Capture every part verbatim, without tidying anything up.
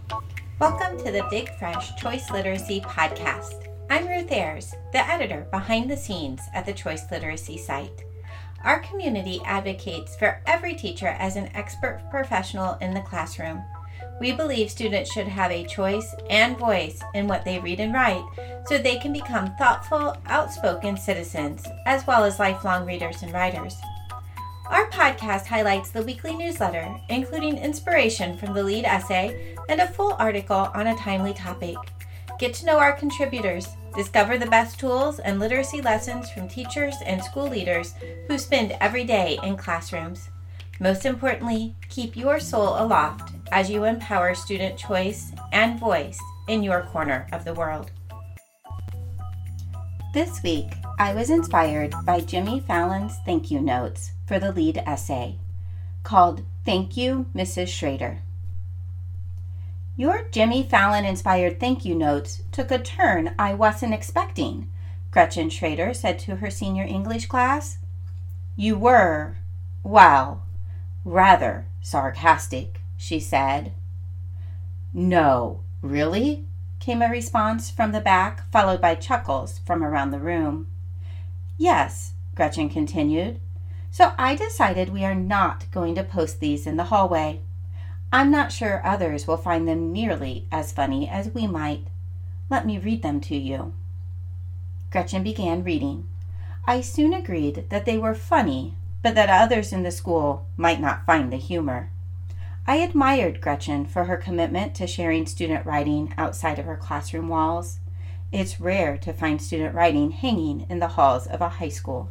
Welcome to the Big Fresh Choice Literacy Podcast. I'm Ruth Ayers, the editor behind the scenes at the Choice Literacy site. Our community advocates for every teacher as an expert professional in the classroom. We believe students should have a choice and voice in what they read and write so they can become thoughtful, outspoken citizens, as well as lifelong readers and writers. Our podcast highlights the weekly newsletter, including inspiration from the lead essay and a full article on a timely topic. Get to know our contributors, discover the best tools and literacy lessons from teachers and school leaders who spend every day in classrooms. Most importantly, keep your soul aloft as you empower student choice and voice in your corner of the world. This week, I was inspired by Jimmy Fallon's thank you notes for the lead essay, called Thank You, Missus Schrader. Your Jimmy Fallon-inspired thank you notes took a turn I wasn't expecting, Gretchen Schrader said to her senior English class. You were, well, rather sarcastic, she said. No, really? Came a response from the back, followed by chuckles from around the room. Yes, Gretchen continued. So I decided we are not going to post these in the hallway. I'm not sure others will find them nearly as funny as we might. Let me read them to you. Gretchen began reading. I soon agreed that they were funny, but that others in the school might not find the humor. I admired Gretchen for her commitment to sharing student writing outside of her classroom walls. It's rare to find student writing hanging in the halls of a high school.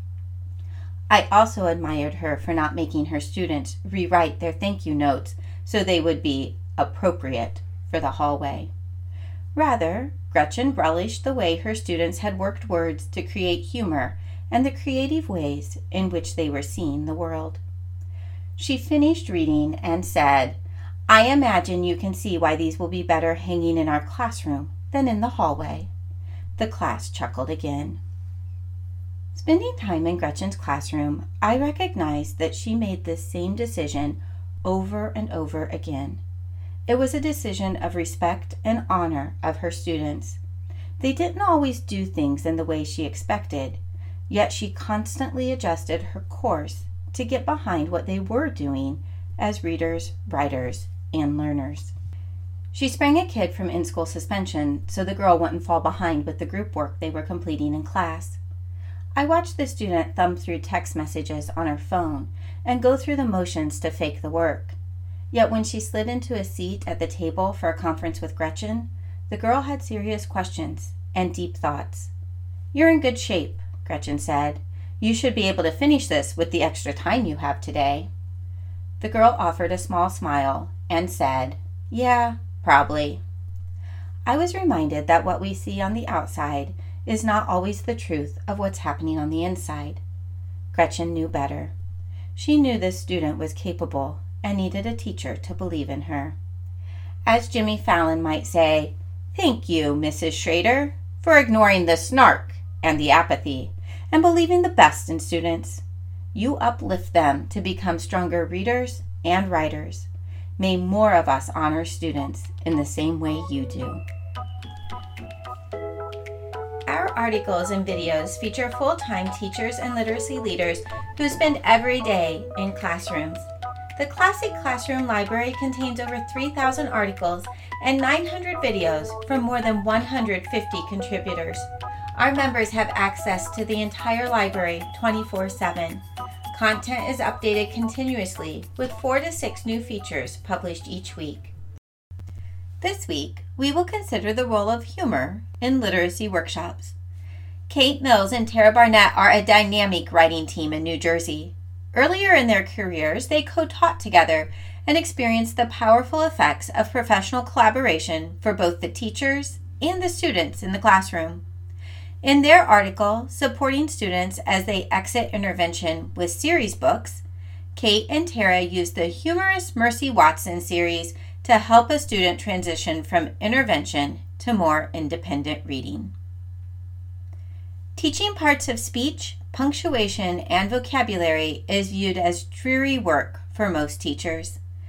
I also admired her for not making her students rewrite their thank you notes so they would be appropriate for the hallway. Rather, Gretchen relished the way her students had worked words to create humor and the creative ways in which they were seeing the world. She finished reading and said, I imagine you can see why these will be better hanging in our classroom than in the hallway. The class chuckled again. Spending time in Gretchen's classroom, I recognized that she made this same decision over and over again. It was a decision of respect and honor of her students. They didn't always do things in the way she expected, yet she constantly adjusted her course to get behind what they were doing as readers, writers, and learners. She sprang a kid from in-school suspension so the girl wouldn't fall behind with the group work they were completing in class. I watched the student thumb through text messages on her phone and go through the motions to fake the work. Yet when she slid into a seat at the table for a conference with Gretchen, the girl had serious questions and deep thoughts. You're in good shape, Gretchen said. You should be able to finish this with the extra time you have today. The girl offered a small smile and said, Yeah, probably. I was reminded that what we see on the outside is not always the truth of what's happening on the inside. Gretchen knew better. She knew this student was capable and needed a teacher to believe in her. As Jimmy Fallon might say, Thank you, Missus Schrader, for ignoring the snark and the apathy and believing the best in students. You uplift them to become stronger readers and writers. May more of us honor students in the same way you do. Our articles and videos feature full-time teachers and literacy leaders who spend every day in classrooms. The Classic Classroom Library contains over three thousand articles and nine hundred videos from more than one hundred fifty contributors. Our members have access to the entire library twenty-four seven. Content is updated continuously with four to six new features published each week. This week, we will consider the role of humor in literacy workshops. Kate Mills and Tara Barnett are a dynamic writing team in New Jersey. Earlier in their careers, they co-taught together and experienced the powerful effects of professional collaboration for both the teachers and the students in the classroom. In their article, Supporting Students as They Exit Intervention with Series Books, Kate and Tara used the humorous Mercy Watson series to help a student transition from intervention to more independent reading. Teaching parts of speech, punctuation, and vocabulary is viewed as dreary work for most teachers.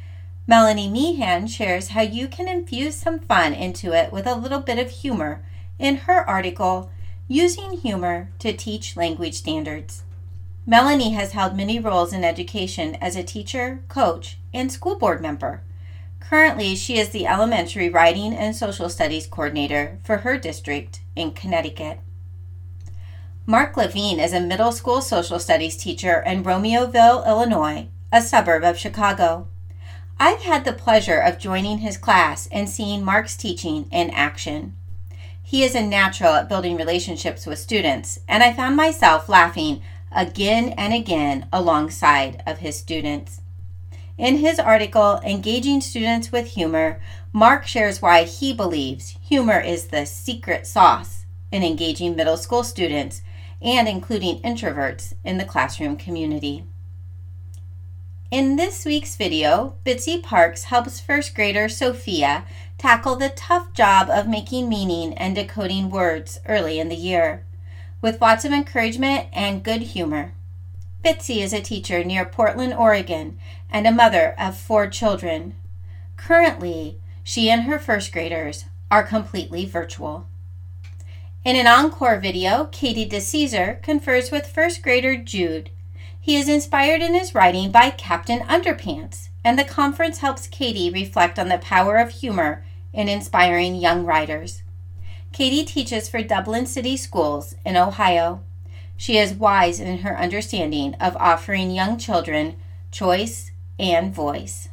Melanie Meehan shares how you can infuse some fun into it with a little bit of humor in her article, Using Humor to Teach Language Standards. Melanie has held many roles in education as a teacher, coach, and school board member. Currently, she is the elementary writing and social studies coordinator for her district in Connecticut. Mark Levine is a middle school social studies teacher in Romeoville, Illinois, a suburb of Chicago. I've had the pleasure of joining his class and seeing Mark's teaching in action. He is a natural at building relationships with students, and I found myself laughing again and again alongside of his students. In his article, Engaging Students with Humor, Mark shares why he believes humor is the secret sauce in engaging middle school students and including introverts in the classroom community. In this week's video, Bitsy Parks helps first grader Sophia tackle the tough job of making meaning and decoding words early in the year. With lots of encouragement and good humor. Bitsy is a teacher near Portland, Oregon, and a mother of four children. Currently, she and her first graders are completely virtual. In an encore video, Katie DeCesar confers with first grader Jude. He is inspired in his writing by Captain Underpants, and the conference helps Katie reflect on the power of humor in inspiring young writers. Katie teaches for Dublin City Schools in Ohio. She is wise in her understanding of offering young children choice and voice.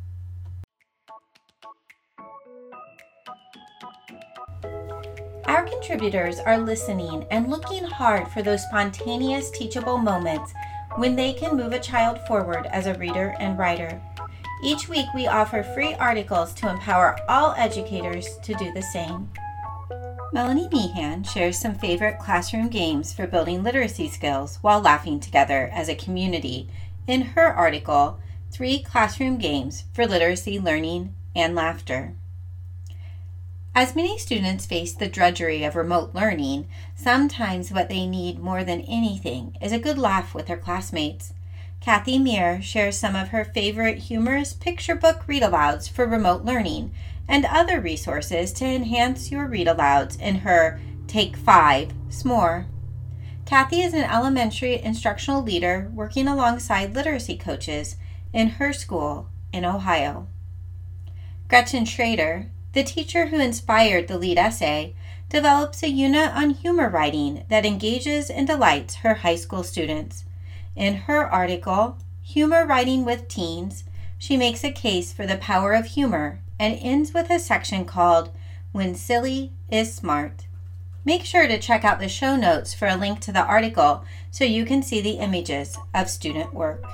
Our contributors are listening and looking hard for those spontaneous teachable moments when they can move a child forward as a reader and writer. Each week we offer free articles to empower all educators to do the same. Melanie Meehan shares some favorite classroom games for building literacy skills while laughing together as a community in her article, Three Classroom Games for Literacy, Learning, and Laughter. As many students face the drudgery of remote learning, sometimes what they need more than anything is a good laugh with their classmates. Kathy Meir shares some of her favorite humorous picture book read-alouds for remote learning and other resources to enhance your read-alouds in her Take Five S M O R E. Kathy is an elementary instructional leader working alongside literacy coaches in her school in Ohio. Gretchen Schrader, the teacher who inspired the lead essay, develops a unit on humor writing that engages and delights her high school students. In her article, Humor Writing with Teens, she makes a case for the power of humor and ends with a section called When Silly is Smart. Make sure to check out the show notes for a link to the article so you can see the images of student work.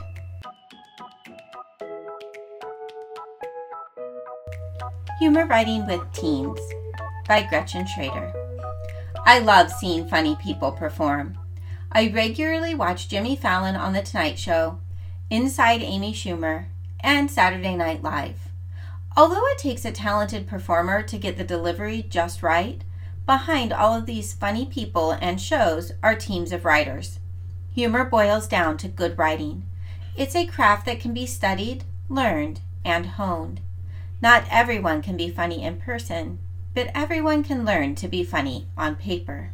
Humor Writing with Teens by Gretchen Schrader. I love seeing funny people perform. I regularly watch Jimmy Fallon on The Tonight Show, Inside Amy Schumer, and Saturday Night Live. Although it takes a talented performer to get the delivery just right, behind all of these funny people and shows are teams of writers. Humor boils down to good writing. It's a craft that can be studied, learned, and honed. Not everyone can be funny in person, but everyone can learn to be funny on paper.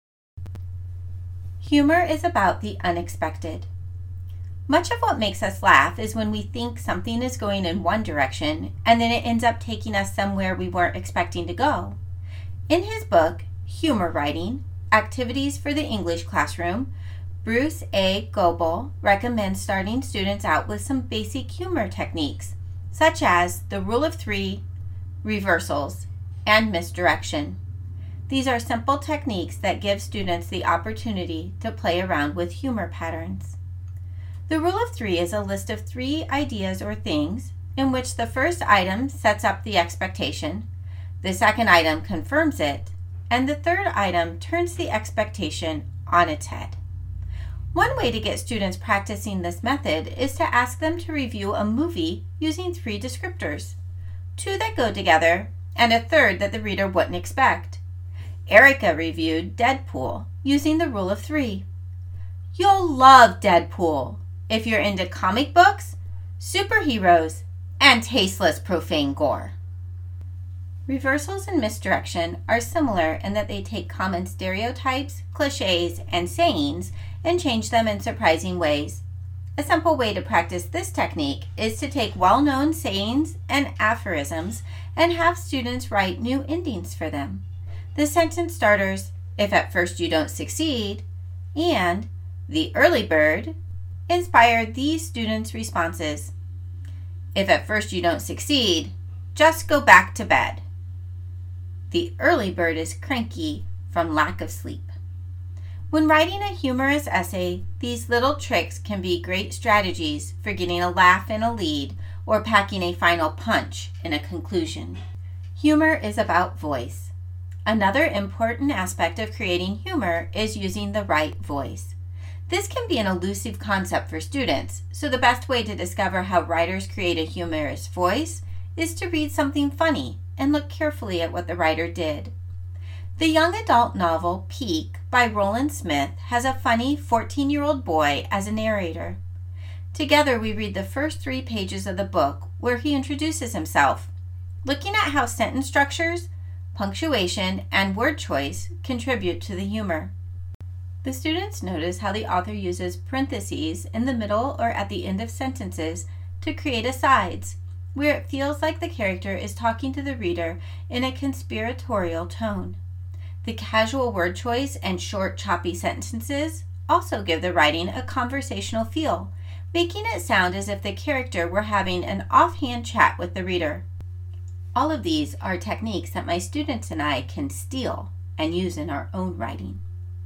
Humor is about the unexpected. Much of what makes us laugh is when we think something is going in one direction and then it ends up taking us somewhere we weren't expecting to go. In his book, Humor Writing, Activities for the English Classroom, Bruce A. Goebel recommends starting students out with some basic humor techniques, such as the rule of three, reversals, and misdirection. These are simple techniques that give students the opportunity to play around with humor patterns. The rule of three is a list of three ideas or things in which the first item sets up the expectation, the second item confirms it, and the third item turns the expectation on its head. One way to get students practicing this method is to ask them to review a movie using three descriptors, two that go together, and a third that the reader wouldn't expect. Erica reviewed Deadpool using the rule of three. You'll love Deadpool if you're into comic books, superheroes, and tasteless profane gore. Reversals and misdirection are similar in that they take common stereotypes, cliches, and sayings and change them in surprising ways. A simple way to practice this technique is to take well-known sayings and aphorisms and have students write new endings for them. The sentence starters, "If at first you don't succeed," and "The early bird," inspire these students' responses. "If at first you don't succeed, just go back to bed." "The early bird is cranky from lack of sleep." When writing a humorous essay, these little tricks can be great strategies for getting a laugh in a lead or packing a final punch in a conclusion. Humor is about voice. Another important aspect of creating humor is using the right voice. This can be an elusive concept for students, so the best way to discover how writers create a humorous voice is to read something funny and look carefully at what the writer did. The young adult novel Peak by Roland Smith has a funny fourteen-year-old boy as a narrator. Together we read the first three pages of the book where he introduces himself, looking at how sentence structures, punctuation, and word choice contribute to the humor. The students notice how the author uses parentheses in the middle or at the end of sentences to create asides, where it feels like the character is talking to the reader in a conspiratorial tone. The casual word choice and short, choppy sentences also give the writing a conversational feel, making it sound as if the character were having an offhand chat with the reader. All of these are techniques that my students and I can steal and use in our own writing.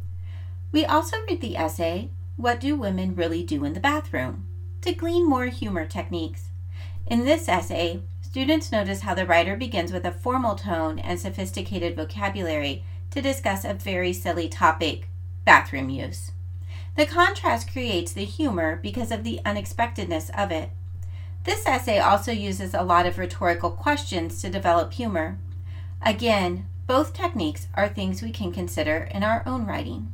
We also read the essay, "What Do Women Really Do in the Bathroom?" to glean more humor techniques. In this essay, students notice how the writer begins with a formal tone and sophisticated vocabulary to discuss a very silly topic, bathroom use. The contrast creates the humor because of the unexpectedness of it. This essay also uses a lot of rhetorical questions to develop humor. Again, both techniques are things we can consider in our own writing.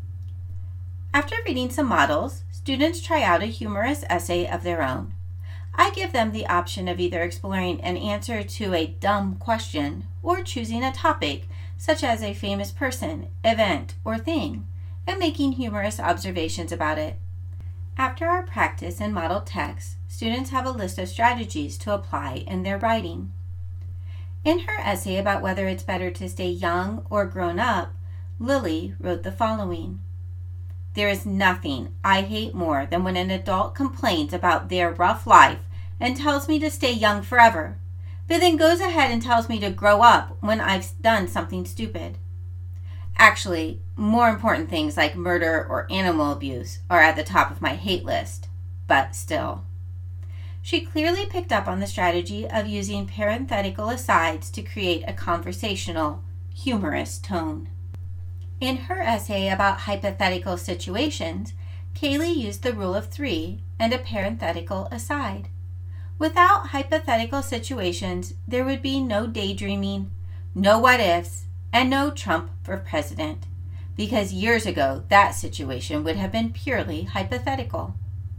After reading some models, students try out a humorous essay of their own. I give them the option of either exploring an answer to a dumb question or choosing a topic such as a famous person, event, or thing, and making humorous observations about it. After our practice in model text, students have a list of strategies to apply in their writing. In her essay about whether it's better to stay young or grown up, Lily wrote the following: "There is nothing I hate more than when an adult complains about their rough life and tells me to stay young forever, but then goes ahead and tells me to grow up when I've done something stupid. Actually, more important things like murder or animal abuse are at the top of my hate list, but still." She clearly picked up on the strategy of using parenthetical asides to create a conversational, humorous tone. In her essay about hypothetical situations, Kaylee used the rule of three and a parenthetical aside. Without hypothetical situations, there would be no daydreaming, no what-ifs, and no Trump for president, because years ago that situation would have been purely hypothetical.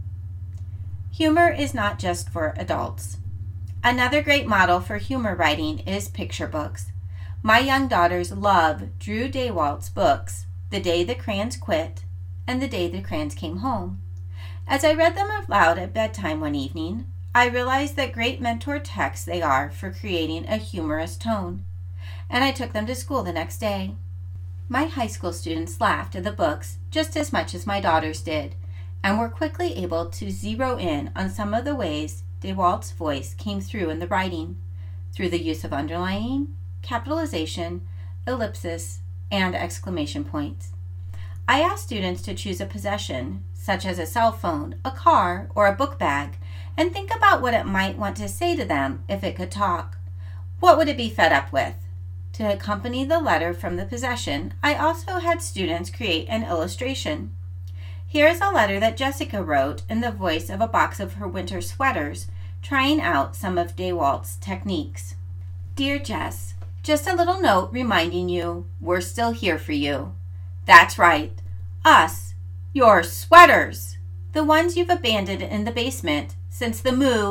Humor is not just for adults. Another great model for humor writing is picture books. My young daughters love Drew Daywalt's books, The Day the Crayons Quit and The Day the Crayons Came Home. As I read them aloud at bedtime one evening, I realized that great mentor texts they are for creating a humorous tone, and I took them to school the next day. My high school students laughed at the books just as much as my daughters did, and were quickly able to zero in on some of the ways DeWalt's voice came through in the writing, through the use of underlining, capitalization, ellipsis, and exclamation points. I asked students to choose a possession, such as a cell phone, a car, or a book bag, and think about what it might want to say to them if it could talk. What would it be fed up with? To accompany the letter from the possession, I also had students create an illustration. Here is a letter that Jessica wrote in the voice of a box of her winter sweaters, trying out some of DeWalt's techniques. Dear Jess, just a little note reminding you we're still here for you. That's right, us, your sweaters, the ones you've abandoned in the basement since the move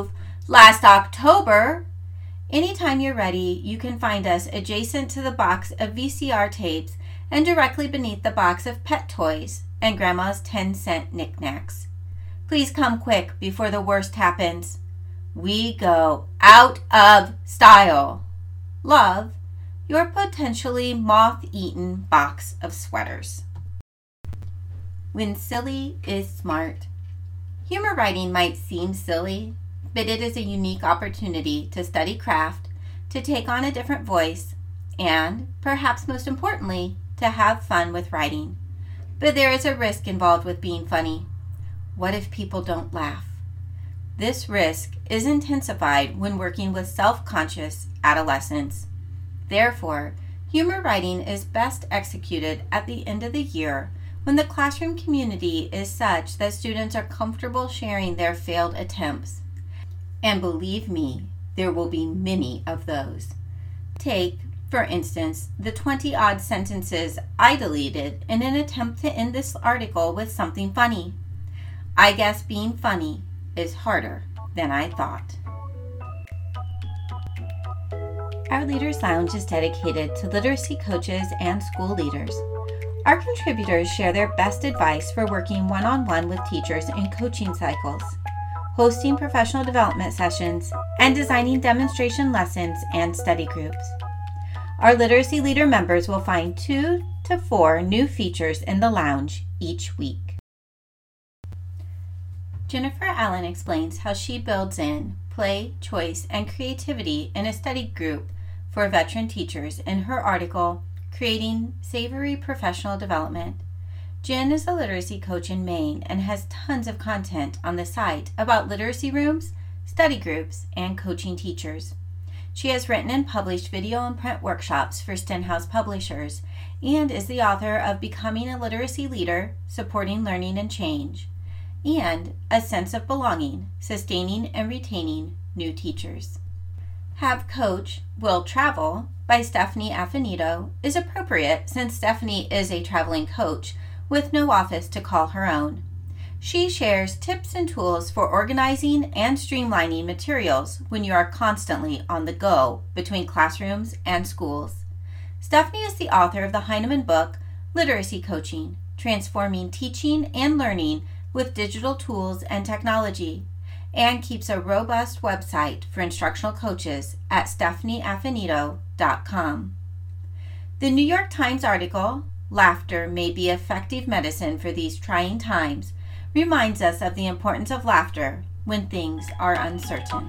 last October. Anytime you're ready, you can find us adjacent to the box of V C R tapes and directly beneath the box of pet toys and Grandma's ten cent knickknacks. Please come quick before the worst happens. We go out of style. Love, your potentially moth-eaten box of sweaters. When silly is smart. Humor writing might seem silly, but it is a unique opportunity to study craft, to take on a different voice, and, perhaps most importantly, to have fun with writing. But there is a risk involved with being funny. What if people don't laugh? This risk is intensified when working with self-conscious adolescents. Therefore, humor writing is best executed at the end of the year when the classroom community is such that students are comfortable sharing their failed attempts. And believe me, there will be many of those. Take, for instance, the twenty-odd sentences I deleted in an attempt to end this article with something funny. I guess being funny is harder than I thought. Our Leaders Lounge is dedicated to literacy coaches and school leaders. Our contributors share their best advice for working one-on-one with teachers in coaching cycles, hosting professional development sessions, and designing demonstration lessons and study groups. Our Literacy Leader members will find two to four new features in the lounge each week. Jennifer Allen explains how she builds in play, choice, and creativity in a study group for veteran teachers in her article, Creating Savory Professional Development. Jen is a literacy coach in Maine and has tons of content on the site about literacy rooms, study groups, and coaching teachers. She has written and published video and print workshops for Stenhouse Publishers and is the author of Becoming a Literacy Leader, Supporting Learning and Change, and A Sense of Belonging, Sustaining and Retaining New Teachers. Have Coach Will Travel by Stephanie Affinito is appropriate since Stephanie is a traveling coach with no office to call her own. She shares tips and tools for organizing and streamlining materials when you are constantly on the go between classrooms and schools. Stephanie is the author of the Heinemann book, Literacy Coaching, Transforming Teaching and Learning with Digital Tools and Technology, and keeps a robust website for instructional coaches at stephanie affinito dot com. The New York Times article, Laughter May Be Effective Medicine for These Trying Times, reminds us of the importance of laughter when things are uncertain.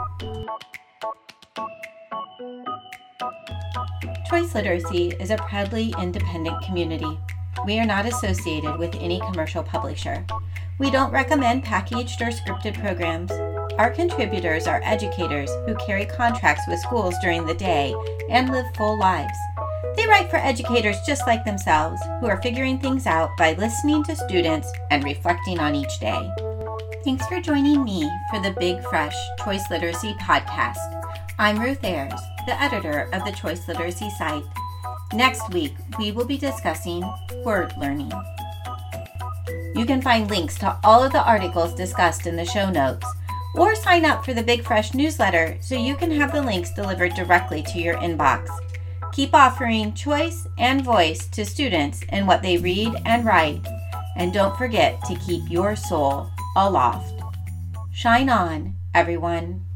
Choice Literacy is a proudly independent community. We are not associated with any commercial publisher. We don't recommend packaged or scripted programs. Our contributors are educators who carry contracts with schools during the day and live full lives. They write for educators just like themselves who are figuring things out by listening to students and reflecting on each day. Thanks for joining me for the Big Fresh Choice Literacy podcast. I'm Ruth Ayers, the editor of the Choice Literacy site. Next week, we will be discussing word learning. You can find links to all of the articles discussed in the show notes, or sign up for the Big Fresh newsletter so you can have the links delivered directly to your inbox. Keep offering choice and voice to students in what they read and write, and don't forget to keep your soul aloft. Shine on, everyone.